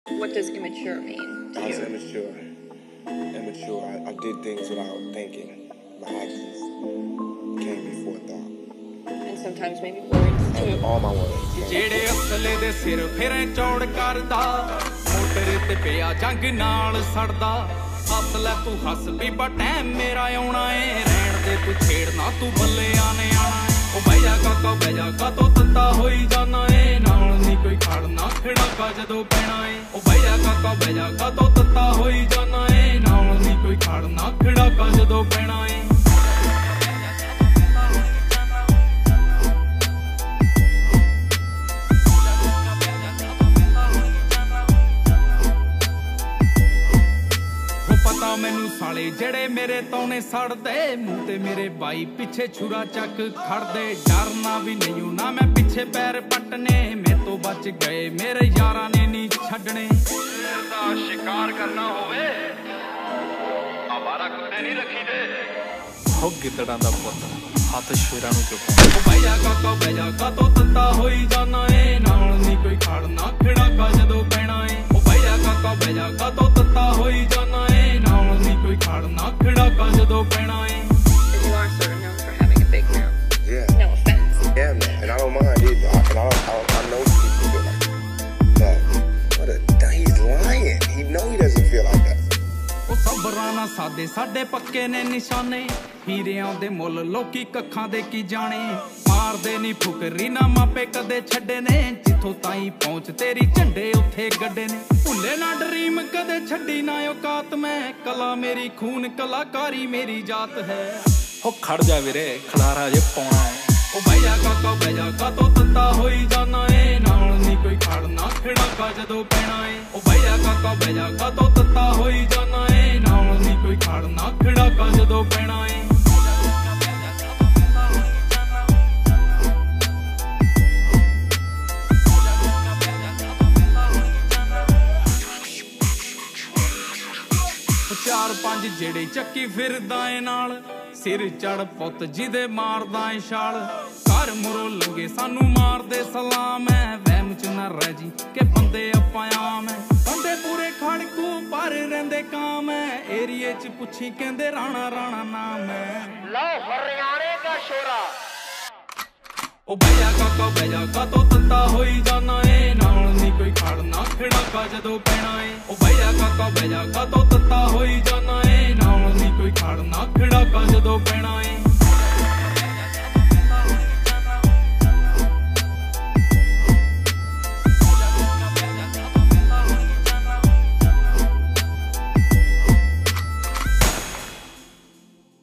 What does immature mean to I was you? immature. I did things without thinking. My actions came before thought. And sometimes maybe words too. And all my words. ਜਿਹੜੇ ਅਸਲੇ ਦੇ ਸਿਰ ਫਿਰੇ ਚੌੜ ਕਰਦਾ motor ਤੇ ਪਿਆ ਜੰਗ ਨਾਲ ਸੜਦਾ ਹੱਸ ਲੈ ਤੂੰ ਹੱਸ ਬੀਬਾ ਟਾਈਮ ਮੇਰਾ ਆਉਣਾ ਏ ਰਹਿਣ ਦੇ ਤੂੰ ਛੇੜਨਾ ਤੂੰ ਬੱਲਿਆਂ ਨੇ ਆਣਾ ਏ ਉਹ ਬਹਿ ਜਾ ਕਾਕਾ ਬਹਿ ਜਾ ਕਾਤੋਂ ਤੱਤਾ ਹੋਈ ਜਾਣਾ ਏ ਨਾਲ ਨਹੀਂ ਕੋਈ ਖੜਨਾ ਖੜਾਕਾ ਜਦੋਂ ਪੈਣਾ ਏ ਉਹ ਬਹਿ ਜਾ ਕਾਕਾ ਬਹਿ ਜਾ ਕਾਤੋਂ ਤੱਤਾ ਹੋਈ ਜਾਣਾ ਏ ਨਾਲ ਨਹੀਂ ਕੋਈ ਖੜਨਾ ਖੜਾਕਾ ਜਦੋਂ ਪੈਣਾ ਏ ਮੈਨੂੰ ਸਾਲੇ ਜਿਹੜੇ ਮੇਰੇ ਤੌਣੇ ਸੜਦੇ ਮੂੰਹ ਤੇ ਮੇਰੇ ਬਾਈ ਪਿੱਛੇ ਛੁਰਾ ਚੱਕ ਖੜਦੇ ਡਰਨਾ ਵੀ ਨਹੀਂ ਨਾ ਮੈਂ ਪਿੱਛੇ ਪੈਰ ਪੱਟਨੇ ਮੇਰੇ ਤੋਂ ਬਚ ਗਏ ਮੇਰੇ ਯਾਰਾਂ ਨੇ ਨਹੀਂ ਛੱਡਣੇ ਦਾ ਸ਼ਿਕਾਰ ਕਰਨਾ ਹੋਵੇ ਆਵਾਰਾ ਕੁੱਤੇ ਨਹੀਂ ਰੱਖੀਦੇ ਹੋ ਗਿੱਦੜਾਂ ਦਾ ਪੁੱਤ ਹੱਥ ਸ਼ੇਰਾਂ ਨੂੰ ਚੁੱਕ ਉਹ ਬਹਿ ਜਾ ਕਾਕਾ ਬਹਿ ਜਾ ਕਾਤੋਂ ਤੱਤਾ ਹੋਈ ਜਾਣਾ ਏ ਨਾਲ ਨਹੀਂ ਕੋਈ ਖੜਨਾ ਖੜਾਕਾ ਜਦੋਂ ਪੈਣਾ ਏ ਉਹ ਬਹਿ ਜਾ ਕਾਕਾ ਬਹਿ ਜਾ ਕਾਤੋਂ ਤੱਤਾ ਹੋਈ ਜਾਣਾ ਏ ਕੋਈ ਖੜਨਾ ਖੜਾਕਾ ਜਦੋਂ ਪੈਣਾ ਏ You are sort of known for having a big mouth. Yeah. No offense. Yeah, man. And I don't mind either. I know people that but he's lying. He know he doesn't feel like that. ਉਹ ਸਬਰਾਂ ਨਾਲ ਸਾਦੇ ਸਾਡੇ ਪੱਕੇ ਨੇ ਨਿਸ਼ਾਨੇ ਹੀਰਿਆਂ ਦੇ ਮੁੱਲ ਲੋਕੀ ਕੱਖਾਂ ਦੇ ਕੀ ਜਾਣੇ ਮਾਰਦੇ ਨਹੀਂ ਫੁਕਰੀ ਨਾ ਮਾਪੇ ਕਦੇ ਛੱਡੇ ਨੇ ਜਿੱਥੋਂ ਤਾਈਂ ਪਹੁੰਚ ਤੇਰੀ ਝੰਡੇ ਉੱਥੇ ਗੱਡੇ ਨੇ ਭੁੱਲੇ ਨਾ ਡਰੀਮ ਕਦੇ ਛੱਡੀ ਨਾ ਔਕਾਤ ਮੈਂ ਕਲਾ ਮੇਰੀ ਖੂਨ ਕਲਾਕਾਰੀ ਮੇਰੀ ਜਾਤ ਹੈ ਉਹ ਖੜ ਜਾ ਵੀਰੇ ਖਲਾਰਾ ਜੇ ਪਾਉਣਾ ਹੈ ਉਹ ਬਹਿ ਜਾ ਕਾਕਾ ਬਹਿ ਜਾ ਕਾਤੋਂ ਤੱਤਾ ਹੋਈ ਜਾਣਾ ਏ ਨਾਲ ਨਹੀਂ ਕੋਈ ਖੜਨਾ ਖੜਾਕਾ ਜਦੋਂ ਪੈਣਾ ਏ ਉਹ ਬਹਿ ਜਾ ਕਾਕਾ ਬਹਿ ਜਾ ਕਾਤੋਂ ਤੱਤਾ ਹੋਈ ਜਾਣਾ ਏ ਨਾਲ ਨਹੀਂ ਕੋਈ ਖੜਨਾ ਖੜਾਕਾ ਜਦੋਂ ਪੈਣਾ ਏ ਚਾਰ ਪੰਜ ਜਿਹੜੇ ਚੱਕੀ ਫਿਰਦਾ ਏ ਨਾਲ ਸਿਰ ਚੜ ਪੁੱਤ ਜਿਹਦੇ ਮਾਰਦਾ ਏ ਛਾਲ ਘਰ ਮੁਰੋ ਲੰਗੇ ਸਾਨੂੰ ਮਾਰਦੇ ਸਲਾਮ ਐ ਵਹਿਮ ਚ ਨਾ ਰਹਿ ਜੀ ਕਿ ਬੰਦੇ ਆਪਾਂ ਆਮ ਐ ਬੰਦੇ ਪੂਰੇ ਖੜਕੂ ਪਰ ਰਹਿੰਦੇ ਕਾਮ ਐ ਏਰੀਏ ਚ ਪੁੱਛੀ ਕਹਿੰਦੇ ਰਾਣਾ ਰਾਣਾ ਨਾਮ ਐ ਲਓ ਹਰਿਆਣੇ ਦਾ ਸ਼ੋਰਾ ਉਹ ਬਹਿ ਜਾ ਕਾਕਾ ਬਹਿ ਜਾ ਕਾਤੋਂ ਤੱਤਾ ਹੋਈ ਜਾਣਾ ਏ ਨਾਲ ਨਹੀਂ ਕੋਈ ਖੜਨਾ ਖੜਾਕਾ ਜਦੋਂ ਪੈਣਾ ਏ ਉਹ ਬਹਿ ਜਾ ਕਾਕਾ ਬਹਿ ਜਾ ਕਾਤੋਂ ਤੱਤਾ ਹੋਈ ਜਾਣਾ ਏ ਨਾਲ ਨਹੀਂ ਕੋਈ ਖੜਨਾ ਖੜਾਕਾ ਜਦੋਂ ਪੈਣਾ ਏ